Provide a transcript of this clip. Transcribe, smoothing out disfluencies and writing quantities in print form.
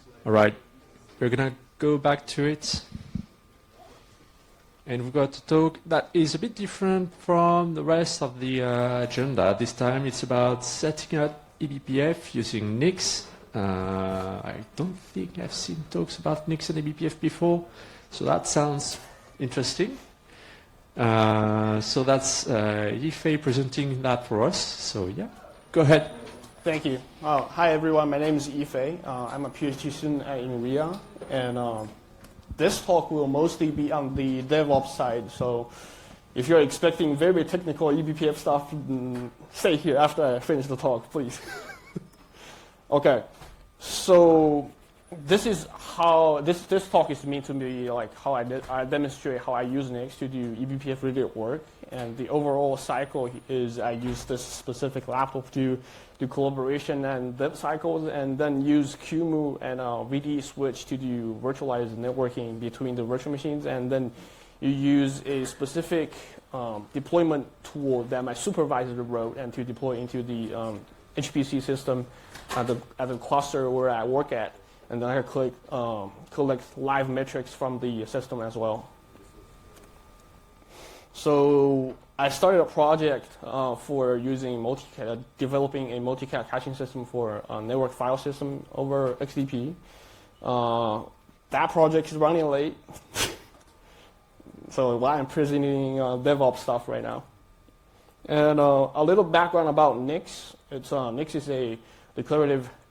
All right, we're gonna go back to it. And we've got a talk that is a bit different from the rest of the agenda. This time it's about setting up eBPF using Nix. I don't think I've seen talks about Nix and eBPF before, so that sounds interesting. So that's Yifei presenting that for us. So yeah, go ahead. Thank you. Hi everyone, my name is Yifei. I'm a PhD student at INRIA, and this talk will mostly be on the DevOps side. So if you're expecting very technical eBPF stuff, stay here after I finish the talk, please. Okay, so this is how this talk is meant to be like how I demonstrate how I use Nix to do eBPF related work, and the overall cycle is I use this specific laptop to do collaboration and dev cycles, and then use QEMU and VD switch to do virtualized networking between the virtual machines, and then you use a specific deployment tool that my supervisor wrote and to deploy into the HPC system at the cluster where I work at. And then I can collect live metrics from the system as well. So I started a project for using developing a multicast caching system for a network file system over XDP. That project is running late. So why I'm presenting DevOps stuff right now. And a little background about Nix. Nix is a declarative